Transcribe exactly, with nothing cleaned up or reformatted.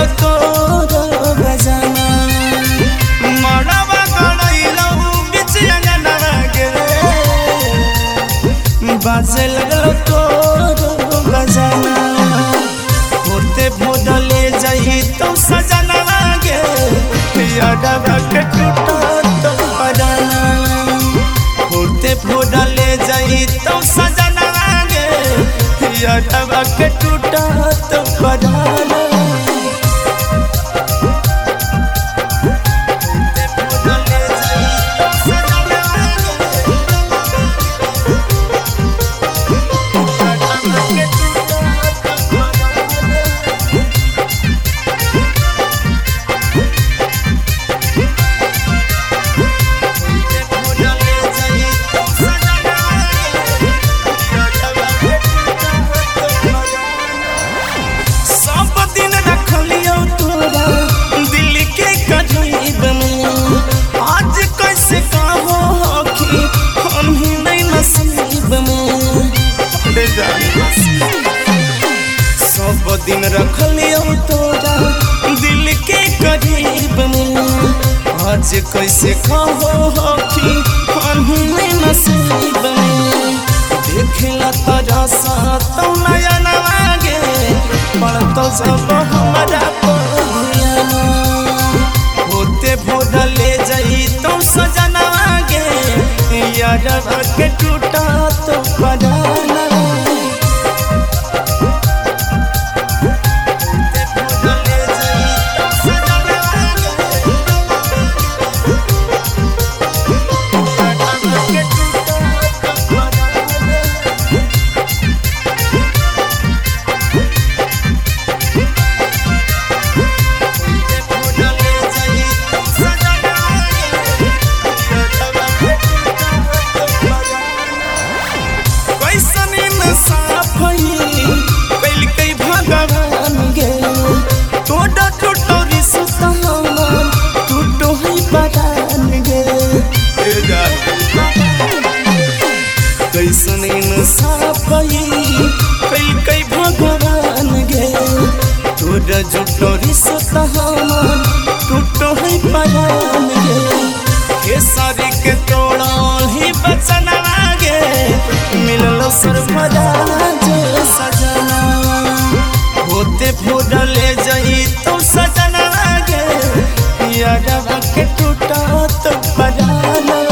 तोरो बजाना मड़वा गड़ैलो बीच अंगना गे बाजे लगलो तोरो बजाना होते भोडले जाई तो सजना गे यादवा के टूटा तो पराना होते भोडले जाई तो सजना गे यादवा के टूटा तो पराना सब दिन रख लियो तोरा दिल के करीब में आज कैसे कहो हकी अनही नसीब में देखला तारा सा तो नया नवागे पड़तो सब हमारा पगियाना होते भोडले जाई तो सजना गे यादवा के टूटा तो पराना कैसन इंसाफी कई कई भगवान गे तोरा जुटो रिश्ता हमार टूटो है परान गे खेसारी के तोड़ा ही बचना गे मिललो सर्वदा जो सजना होते भोडले जाई तो सजना गे यादवा के टूटा तो पराना।